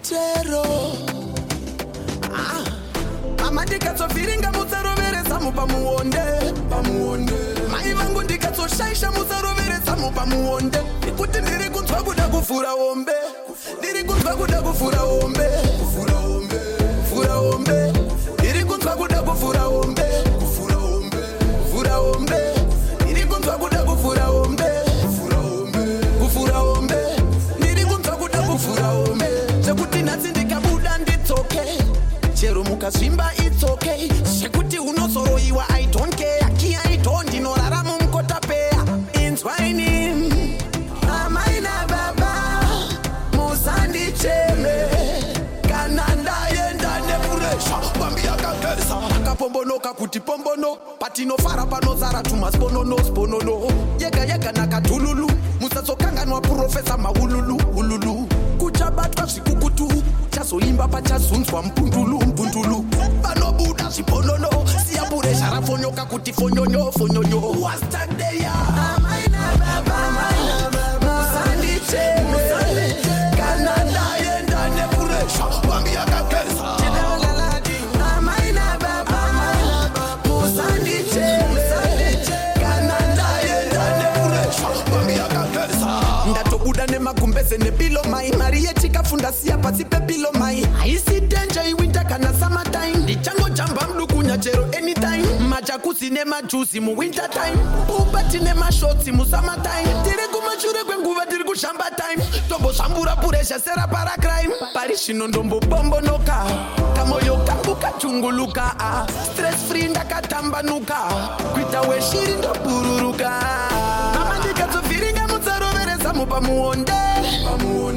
chero mama ndikatsoviringa mutsaroveresa mupamuonde mai vangu ndikatsoshayisha mutsaroveresa mupamuonde ikuti ndiri kunzwa kuda kuvhura ombe ndiri kunzwa kuda kuvhura ombe vhura ombe ndiri kunzwa kuda kuvhura ombe vhura ombe ndiri kunzwa kuda kuvhura ombe kuvhura ombe ndiri kunzwa kuda kuvhura ombe sekuti nhasi ndikabuda nditsoke chero mukazvimba it's okay sekuti unozoroiwa I don't care kia I don't ndinorarama mukotapeya inzwaini amai nababa musandicheme kana ndaenda nepuresha bambi yakagesa akapombonoka kuti pombono patinofara panozara tumasponono yega nakatululu musatsokanganwa profesa maululu kuchabatwa zvikukutu chazoimba pachazunzwa mpundulu panobuda zviponono siyapuresha rafonyoka kuti fonyonyo wastadeya amaina baba musandicheme kana ndaenda nepuresha bambi yakagesa amaina baba musandicheme kana ndaenda nepuresha bambi yakagesa ndatobuda nemagumbeze nepilo mai mari yetikafunda siya pasi pepilo mai haisi denja iwinter kana summertime ndichangojamba mdukunya chero anytime majakusi nemajusi muwinter time ubati nemashotsi musummertime tiri kumashure kwenguva tiri kushamba time tombozvambura puresha sera para crime pari zvino ndombopombonoka kamoyo kangu kachunguluka stress free ndakatambanuka kuita weshiri ndobururuka mama ndikadzovhiringa mutsaroveresa mupamuonde